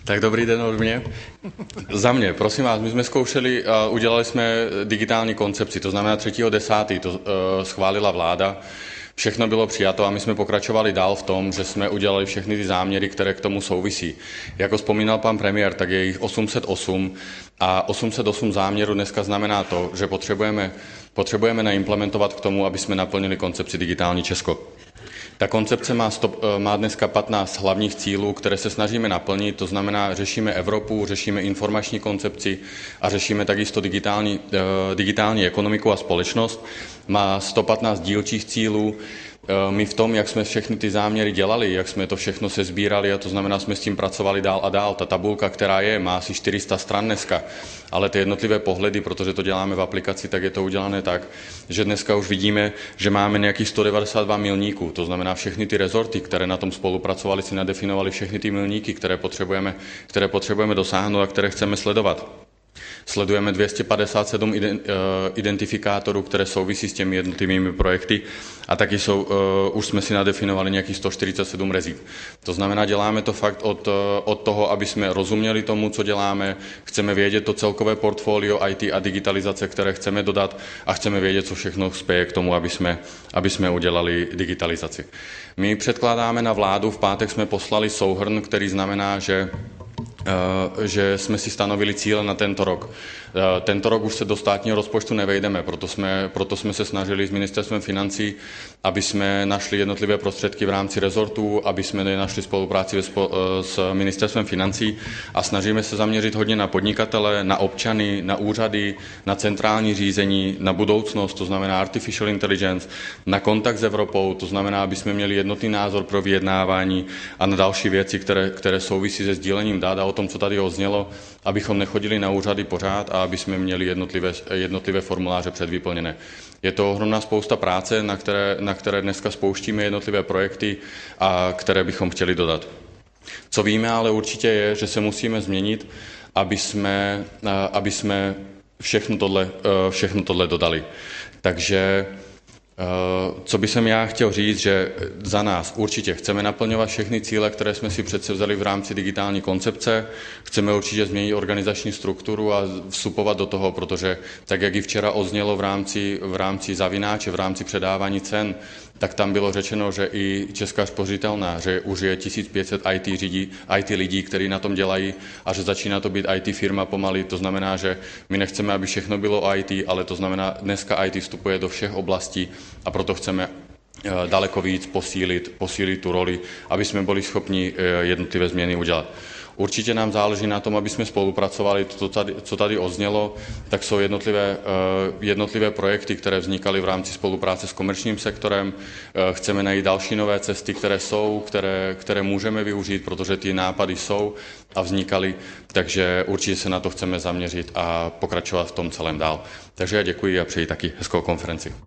Tak dobrý den od mě. Za mě, prosím vás, my jsme zkoušeli, udělali jsme digitální koncepci, to znamená 3.10. to schválila vláda, všechno bylo přijato a my jsme pokračovali dál v tom, že jsme udělali všechny ty záměry, které k tomu souvisí. Jako vzpomínal pan premiér, tak je jich 808 a 808 záměrů dneska znamená to, že potřebujeme naimplementovat k tomu, aby jsme naplnili koncepci Digitální Česko. Ta koncepce má dneska 15 hlavních cílů, které se snažíme naplnit, to znamená, řešíme Evropu, řešíme informační koncepci a řešíme takisto digitální ekonomiku a společnost. Má 115 dílčích cílů. My v tom, jak jsme všechny ty záměry dělali, jak jsme to všechno sesbírali, a to znamená, jsme s tím pracovali dál a dál. Ta tabulka, která má asi 400 stran dneska, ale ty jednotlivé pohledy, protože to děláme v aplikaci, tak je to udělané tak, že dneska už vidíme, že máme nějakých 192 milníků. To znamená, všechny ty rezorty, které na tom spolupracovali, si nadefinovali všechny ty milníky, které potřebujeme dosáhnout a které chceme sledovat. Sledujeme 257 identifikátorů, které souvisí s těmi jednotlivými projekty a taky už jsme si nadefinovali nějakých 147 rizik. To znamená, děláme to fakt od toho, aby jsme rozuměli tomu, co děláme, chceme vědět to celkové portfolio IT a digitalizace, které chceme dodat a chceme vědět, co všechno spěje k tomu, aby jsme udělali digitalizaci. My předkládáme na vládu, v pátek jsme poslali souhrn, který znamená, že jsme si stanovili cíle na tento rok. Tento rok už se do státního rozpočtu nevejdeme, proto jsme se snažili s ministerstvem financí, aby jsme našli jednotlivé prostředky v rámci rezortů, aby jsme našli spolupráci s ministerstvem financí a snažíme se zaměřit hodně na podnikatele, na občany, na úřady, na centrální řízení, na budoucnost, to znamená artificial intelligence, na kontakt s Evropou, to znamená, aby jsme měli jednotný názor pro vyjednávání a na další věci, které souvisí se sdílením dat a o tom, co tady oznělo, abychom nechodili na úřady pořád a aby jsme měli jednotlivé formuláře předvyplněné. Je to ohromná spousta práce, na které dneska spouštíme jednotlivé projekty a které bychom chtěli dodat. Co víme ale určitě je, že se musíme změnit, aby jsme všechno tohle dodali. Takže co bych já chtěl říct, že za nás určitě chceme naplňovat všechny cíle, které jsme si předsevzali v rámci digitální koncepce, chceme určitě změnit organizační strukturu a vstupovat do toho, protože tak, jak i včera oznělo v rámci zavináče, v rámci předávání cen, tak tam bylo řečeno, že i Česká spořitelna, že už je 1500 IT lidí, kteří na tom dělají a že začíná to být IT firma pomaly. To znamená, že my nechceme, aby všechno bylo IT, ale to znamená, dneska IT vstupuje do všech oblastí a proto chceme daleko víc posílit tu roli, aby jsme byli schopni jednotlivé změny udělat. Určitě nám záleží na tom, aby jsme spolupracovali. Co tady oznělo, tak jsou jednotlivé projekty, které vznikaly v rámci spolupráce s komerčním sektorem. Chceme najít další nové cesty, které můžeme využít, protože ty nápady jsou a vznikaly, takže určitě se na to chceme zaměřit a pokračovat v tom celém dál. Takže já děkuji a přeji taky hezkou konferenci.